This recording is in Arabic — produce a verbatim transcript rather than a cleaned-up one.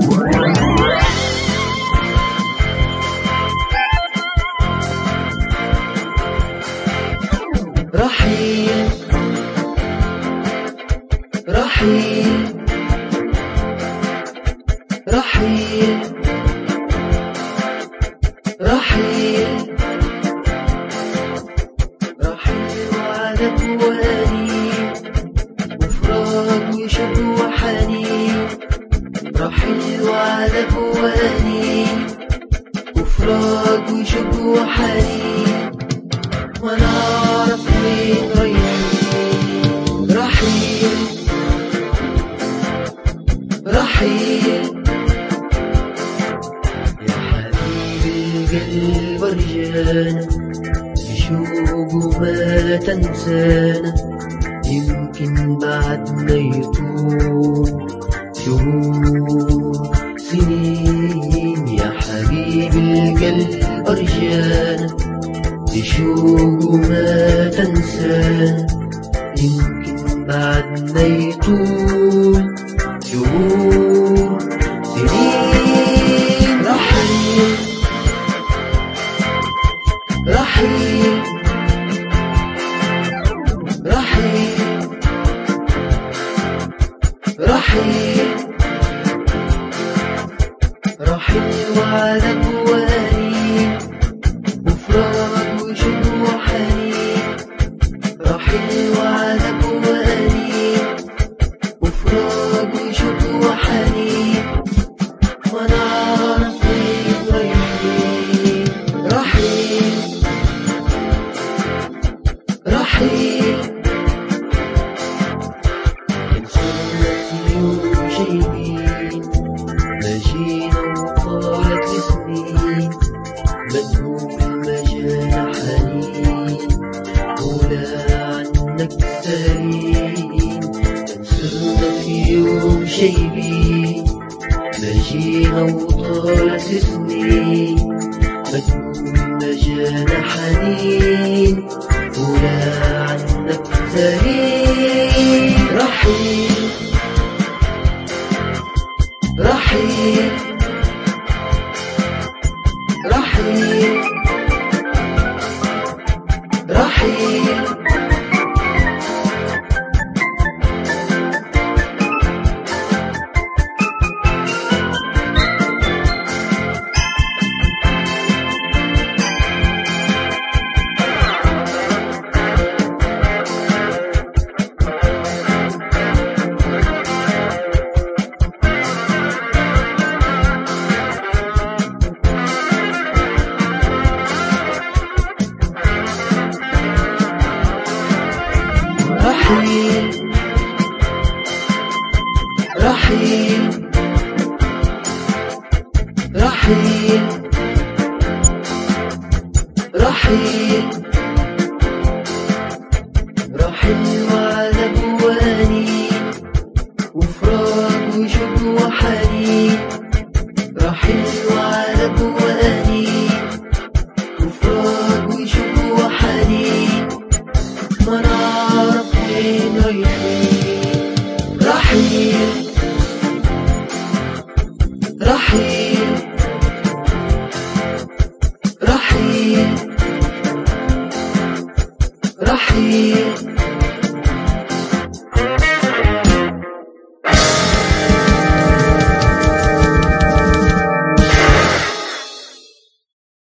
رحيل رحيل رحيل رحيل رحيل وعلى بواني وفراق وشوق وحنين. رحيل وعلى بواني وفراق وشوق وحنين، وانا اعرف وين رايحين. رحيل رحيل يا حبيب القلب رجعنا بشوق وما تنسانا، يمكن بعدنا يطول شهور سنين. يا حبيب القلب رجعنا بشوق وما تنسانا، يمكن بعدنا يطول شهور سنين. رحيل رحيل رحيل رحيل رحيل وعلى بواني وفراق وشوق وحنين. رحيل وعلى بواني وفراق وشوق وحنين، وانا اعرف وين رايحين. رحيل رحيل انسانا في يوم شايفين، ماشيين وطالت سنين، مدهوم المجال حنين ولا عنك سالين. انسانا في يوم شايفين، ماشيين وطالت سنين، مدهوم المجال حنين ولا عنك سالين. رحيل رحيل رحيل رحيل رحيل رحيل رحيل رحيل وعلى بواني وفراق وشوق وحنين. رحيل وعلى بواني وفراق وشوق وحنين، ما نعرف وين رايحين. رحيل رحيل